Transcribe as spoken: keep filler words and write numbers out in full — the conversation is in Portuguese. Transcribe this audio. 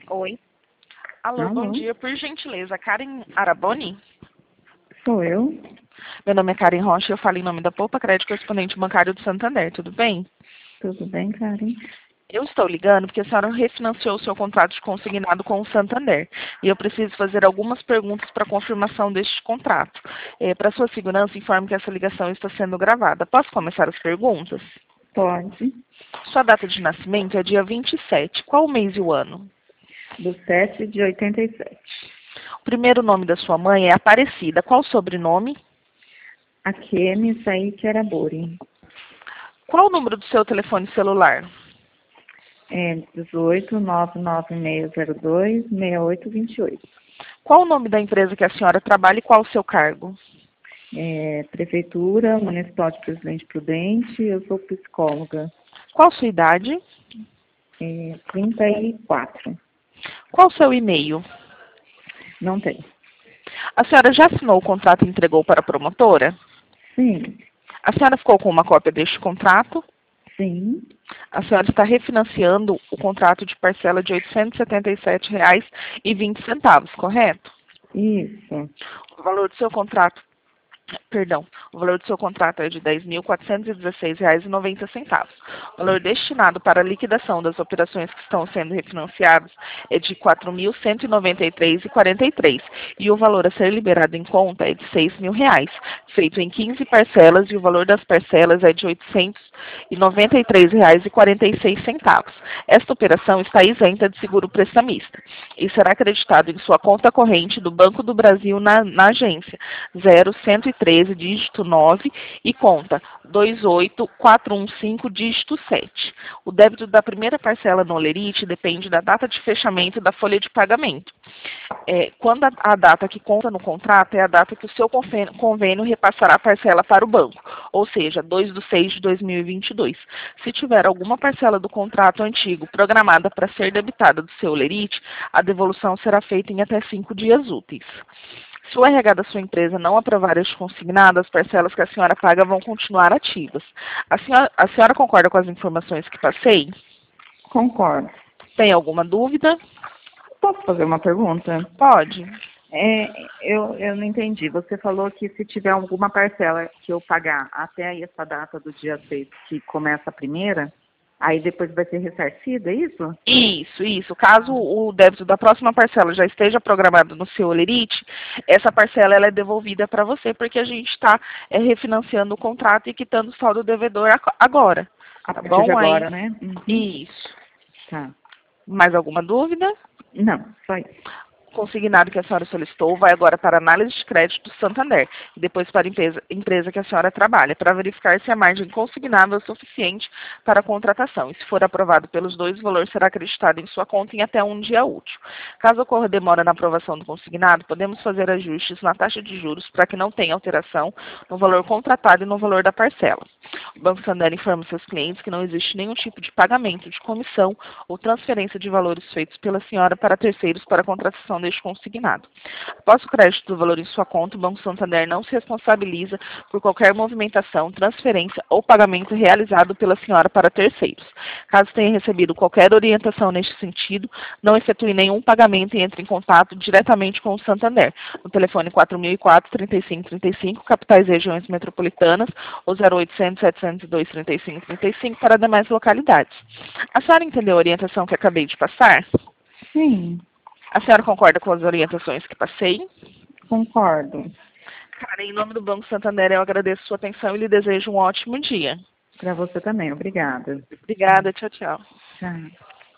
Oi. Alô, bom Alô, dia. Por gentileza, Karen Araboni? sou eu? Meu nome é Karen Rocha e eu falo em nome da Poupa Crédito Correspondente Bancário do Santander, tudo bem? Tudo bem, Karen? Eu estou ligando porque a senhora refinanciou o seu contrato de consignado com o Santander e eu preciso fazer algumas perguntas para confirmação deste contrato. É, para sua segurança, informe que essa ligação está sendo gravada. Posso começar as perguntas? Pode. Sua data de nascimento é dia vinte e sete. Qual o mês e o ano? Do sete de oitenta e sete. O primeiro nome da sua mãe é Aparecida. Qual o sobrenome? Akemi Saik Arabori. Qual o número do seu telefone celular? É dezoito, nove nove seis zero dois, seis oito dois oito. Qual o nome da empresa que a senhora trabalha e qual o seu cargo? É, Prefeitura Municipal de Presidente Prudente, eu sou psicóloga. Qual sua idade? É, trinta e quatro. Qual o seu e-mail? Não tem. A senhora já assinou o contrato e entregou para a promotora? Sim, A senhora ficou com uma cópia deste contrato? sim, A senhora está refinanciando o contrato de parcela de oitocentos e setenta e sete reais e vinte centavos, correto? isso. O valor do seu contrato, perdão, o valor do seu contrato é de dez mil quatrocentos e dezesseis reais e noventa centavos. O valor destinado para a liquidação das operações que estão sendo refinanciadas é de quatro mil cento e noventa e três reais e quarenta e três centavos e o valor a ser liberado em conta é de seis mil reais, feito em quinze parcelas e o valor das parcelas é de oitocentos e noventa e três reais e quarenta e seis centavos. Esta operação está isenta de seguro prestamista e será acreditado em sua conta corrente do Banco do Brasil na, na agência zero cento e treze, dígito nove e conta dois oito quatro um cinco, dígito sete. O débito da primeira parcela no Olerite depende da data de fechamento da folha de pagamento. É, quando a, a data que conta no contrato é a data que o seu convênio, convênio repassará a parcela para o banco, ou seja, dois de seis de dois mil e vinte e dois. Se tiver alguma parcela do contrato antigo programada para ser debitada do seu Olerite, a devolução será feita em até cinco dias úteis. Se o R H da sua empresa não aprovar este consignado, as parcelas que a senhora paga vão continuar ativas. A senhora, a senhora concorda com as informações que passei? Concordo. Tem alguma dúvida? Posso fazer uma pergunta? Pode. É, eu, eu não entendi. Você falou que se tiver alguma parcela que eu pagar até essa data do dia seis, que começa a primeira, aí depois vai ser ressarcida, é isso? Isso, isso. Caso o débito da próxima parcela já esteja programado no seu Olerite, essa parcela ela é devolvida para você, porque a gente está é, refinanciando o contrato e quitando o saldo devedor ag- agora. A Tá partir de bom? Aí, agora, né? Uhum. isso. Tá. Mais alguma dúvida? Não, só isso. Consignado que a senhora solicitou vai agora para análise de crédito do Santander e depois para a empresa, empresa que a senhora trabalha, para verificar se a margem consignável é suficiente para a contratação. E se for aprovado pelos dois, o valor será acreditado em sua conta em até um dia útil. Caso ocorra demora na aprovação do consignado, podemos fazer ajustes na taxa de juros para que não tenha alteração no valor contratado e no valor da parcela. O Banco Santander informa seus clientes que não existe nenhum tipo de pagamento de comissão ou transferência de valores feitos pela senhora para terceiros para a contratação deste consignado. Após o crédito do valor em sua conta, o Banco Santander não se responsabiliza por qualquer movimentação, transferência ou pagamento realizado pela senhora para terceiros. Caso tenha recebido qualquer orientação neste sentido, não efetue nenhum pagamento e entre em contato diretamente com o Santander, no telefone quatro mil e quatro, trinta e cinco trinta e cinco, capitais e regiões metropolitanas, ou zero oitocentos, setecentos e dois, trinta e cinco trinta e cinco para demais localidades. A senhora entendeu a orientação que acabei de passar? Sim, A senhora concorda com as orientações que passei? concordo. Cara, em nome do Banco Santander, eu agradeço sua atenção e lhe desejo um ótimo dia. Para você também, obrigada. Obrigada, tchau, tchau. Tchau.